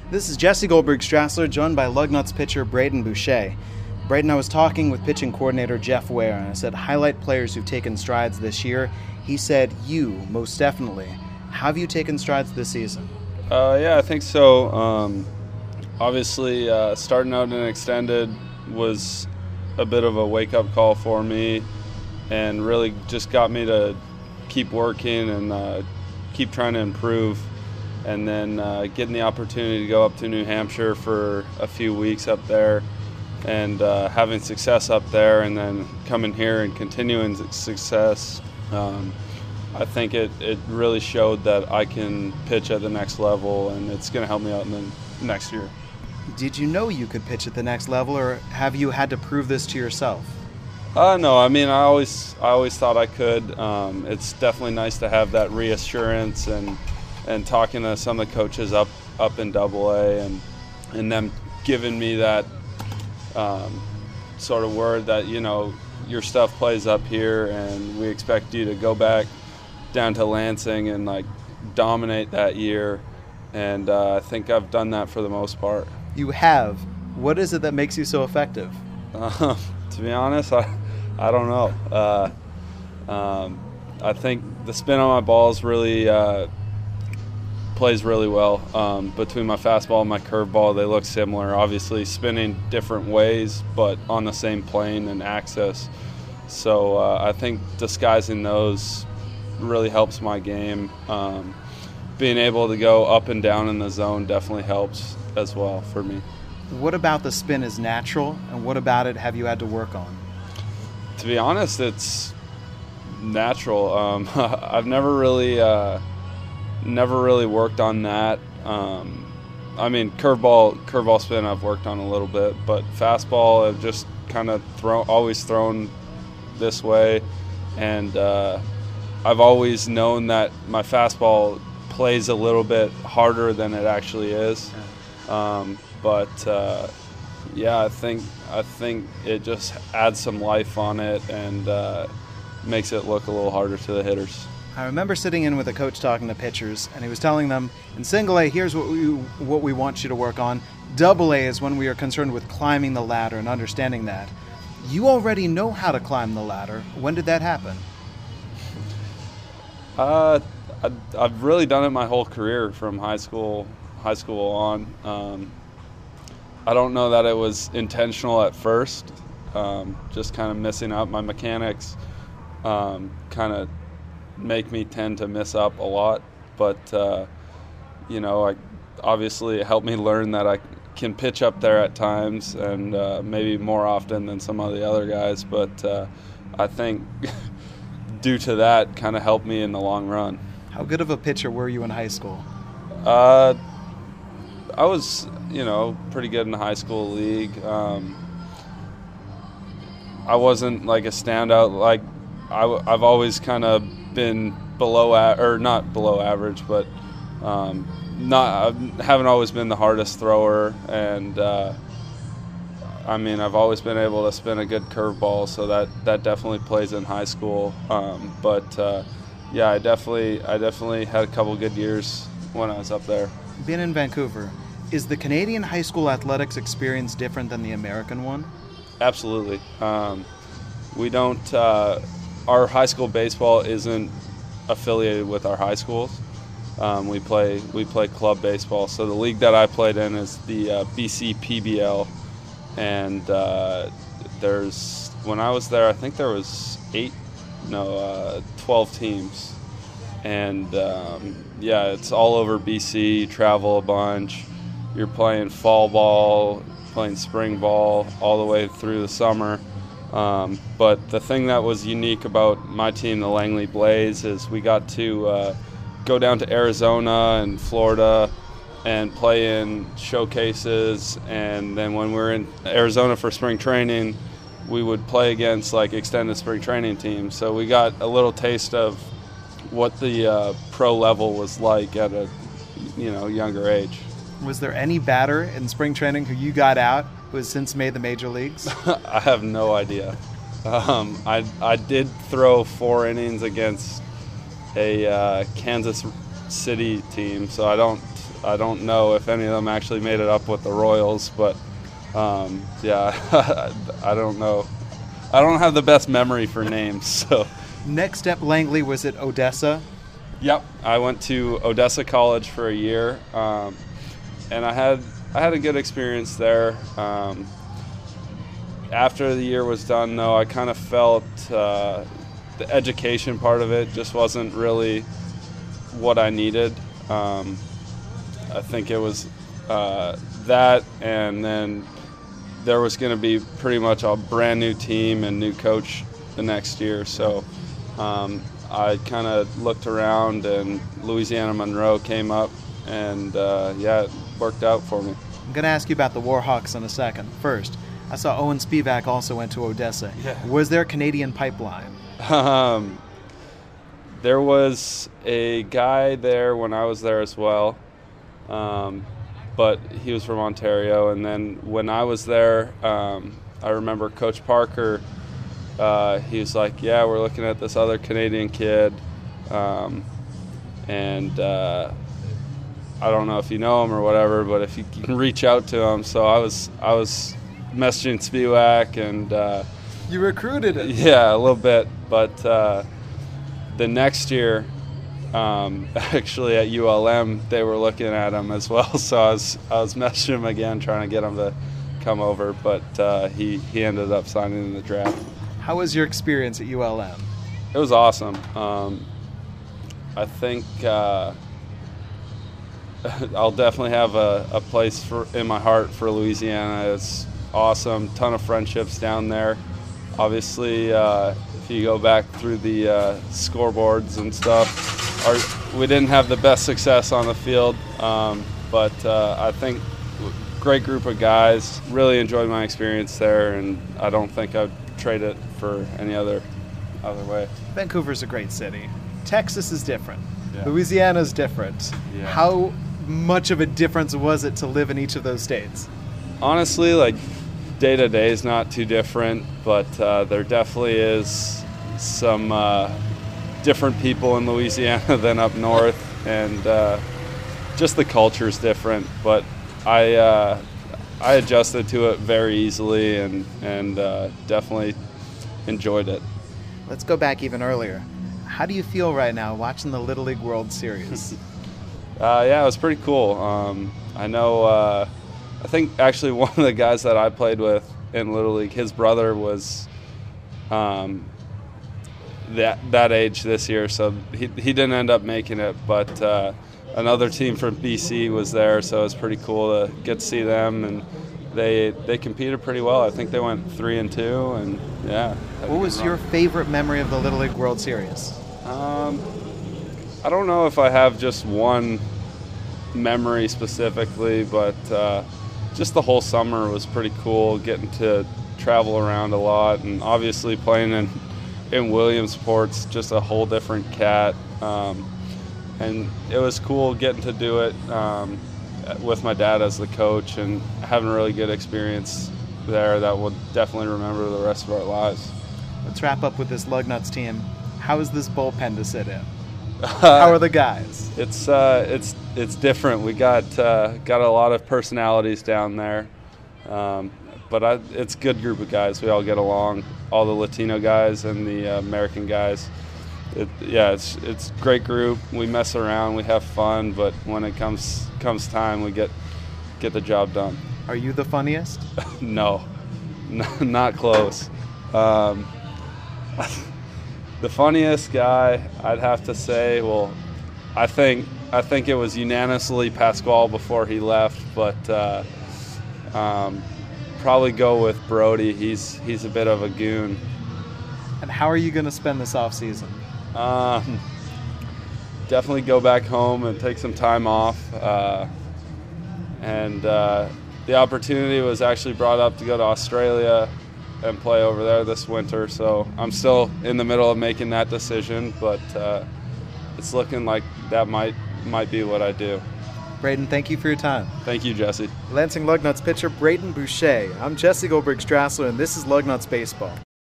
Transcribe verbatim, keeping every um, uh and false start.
This is Jesse Goldberg-Strassler, joined by Lugnuts pitcher Braden Boucher. Braden, I was talking with pitching coordinator Jeff Ware, and I said, highlight players who've taken strides this year. He said, you, most definitely. How have you taken strides this season? Uh, yeah, I think so. Um, obviously, uh, starting out in extended was a bit of a wake-up call for me, and really just got me to keep working and uh, keep trying to improve. And then uh, getting the opportunity to go up to New Hampshire for a few weeks up there and uh, having success up there, and then coming here and continuing success, um, I think it, it really showed that I can pitch at the next level, and it's going to help me out in the next year. Did you know you could pitch at the next level, or have you had to prove this to yourself? Uh, no, I mean, I always I always thought I could. Um, it's definitely nice to have that reassurance, and and talking to some of the coaches up up in Double A, and and them giving me that um, sort of word that, you know, your stuff plays up here, and we expect you to go back down to Lansing and like dominate that year. And uh, I think I've done that for the most part. You have. What is it that makes you so effective? Uh, to be honest, I I don't know. Uh, um, I think the spin on my ball is really. Uh, plays really well. Um, between my fastball and my curveball, they look similar. Obviously spinning different ways, but on the same plane and axis. So uh, I think disguising those really helps my game. Um, being able to go up and down in the zone definitely helps as well for me. What about the spin is natural, and what about it have you had to work on? To be honest, it's natural. Um, I've never really uh, Never really worked on that. Um, I mean, curveball, curveball spin I've worked on a little bit, but fastball I've just kind of thrown, always thrown this way, and uh, I've always known that my fastball plays a little bit harder than it actually is. Um, but uh, yeah, I think I think it just adds some life on it and uh, makes it look a little harder to the hitters. I remember sitting in with a coach talking to pitchers, and he was telling them, in single A, here's what we what we want you to work on. Double A is when we are concerned with climbing the ladder and understanding that. You already know how to climb the ladder. When did that happen? Uh, I, I've really done it my whole career from high school, high school on. Um, I don't know that it was intentional at first, um, just kind of missing out. My mechanics um, kind of make me tend to miss up a lot, but uh, you know, I obviously it helped me learn that I can pitch up there at times, and uh, maybe more often than some of the other guys. But uh, I think due to that, kind of helped me in the long run. How good of a pitcher were you in high school? Uh, I was, you know, pretty good in the high school league. Um, I wasn't like a standout. Like I, I've always kind of been below a- or not below average, but um, not I haven't always been the hardest thrower, and uh, I mean I've always been able to spin a good curveball, so that, that definitely plays in high school. Um, but uh, yeah, I definitely I definitely had a couple good years when I was up there. Being in Vancouver, is the Canadian high school athletics experience different than the American one? Absolutely. Um, we don't. Uh, Our high school baseball isn't affiliated with our high schools. Um, we play we play club baseball. So the league that I played in is the uh, B C P B L, and uh, there's when I was there, I think there was eight, no, uh, twelve teams, and um, yeah, it's all over B C. You travel a bunch. You're playing fall ball, playing spring ball, all the way through the summer. Um, but the thing that was unique about my team, the Langley Blaze, is we got to uh, go down to Arizona and Florida and play in showcases. And then when we were in Arizona for spring training, we would play against like extended spring training teams. So we got a little taste of what the uh, pro level was like at a you know younger age. Was there any batter in spring training who you got out who has since made the major leagues? I have no idea. Um, I I did throw four innings against a uh, Kansas City team, so I don't I don't know if any of them actually made it up with the Royals, but um, yeah, I don't know. I don't have the best memory for names. So next step, Langley, was at Odessa. Yep, I went to Odessa College for a year, um, and I had I had a good experience there. Um, after the year was done, though, I kind of felt uh, the education part of it just wasn't really what I needed. Um, I think it was uh, that, and then there was going to be pretty much a brand new team and new coach the next year. So um, I kind of looked around, and Louisiana Monroe came up, and uh, yeah, it worked out for me. I'm going to ask you about the Warhawks in a second. First, I saw Owen Spivak also went to Odessa. Yeah. Was there a Canadian pipeline? Um, there was a guy there when I was there as well, um, but he was from Ontario. And then when I was there, um, I remember Coach Parker, uh, he was like, yeah, we're looking at this other Canadian kid, um, and uh, I don't know if you know him or whatever, but if you can reach out to him. So I was I was messaging Spivak, and uh, you recruited him. Yeah, a little bit. But uh, the next year, um, actually at U L M, they were looking at him as well. So I was I was messaging him again, trying to get him to come over. But uh, he he ended up signing in the draft. How was your experience at U L M? It was awesome. Um, I think uh, I'll definitely have a, a place for in my heart for Louisiana. It's awesome. Ton of friendships down there. Obviously, uh, if you go back through the uh, scoreboards and stuff, our, we didn't have the best success on the field, um, but uh, I think great group of guys. Really enjoyed my experience there, and I don't think I'd trade it for any other other way. Vancouver's a great city. Texas is different. Yeah. Louisiana's different. Yeah. How much of a difference was it to live in each of those states? Honestly, like, day to day is not too different, but uh, there definitely is some uh, different people in Louisiana than up north, and uh, just the culture is different. But I uh, I adjusted to it very easily, and and uh, definitely enjoyed it. Let's go back even earlier. How do you feel right now watching the Little League World Series? uh, yeah, it was pretty cool. Um, I know. Uh, I think actually one of the guys that I played with in Little League, his brother was um, that that age this year, so he he didn't end up making it. But uh, another team from B C was there, so it was pretty cool to get to see them, and they they competed pretty well. I think they went three and two, and yeah. What was your favorite memory of the Little League World Series? Um, I don't know if I have just one memory specifically, but uh, just the whole summer was pretty cool, getting to travel around a lot, and obviously playing in, in Williamsport's just a whole different cat. Um, and it was cool getting to do it um, with my dad as the coach, and having a really good experience there that we'll definitely remember the rest of our lives. Let's wrap up with this Lugnuts team. How is this bullpen to sit in? How are the guys? It's uh, it's it's different. We got uh, got a lot of personalities down there, um, but I, it's a good group of guys. We all get along. All the Latino guys and the uh, American guys. It, yeah, it's it's a great group. We mess around, we have fun, but when it comes comes time, we get get the job done. Are you the funniest? No, not close. Um, The funniest guy, I'd have to say, well, I think I think it was unanimously Pasquale before he left, but uh, um, probably go with Brody. He's he's a bit of a goon. And how are you going to spend this off season? Uh, definitely go back home and take some time off. Uh, and uh, the opportunity was actually brought up to go to Australia and play over there this winter, so I'm still in the middle of making that decision, but uh, it's looking like that might might be what I do. Braden, thank you for your time. Thank you, Jesse. Lansing Lugnuts pitcher Braden Boucher. I'm Jesse Goldberg-Strassler, and this is Lugnuts Baseball.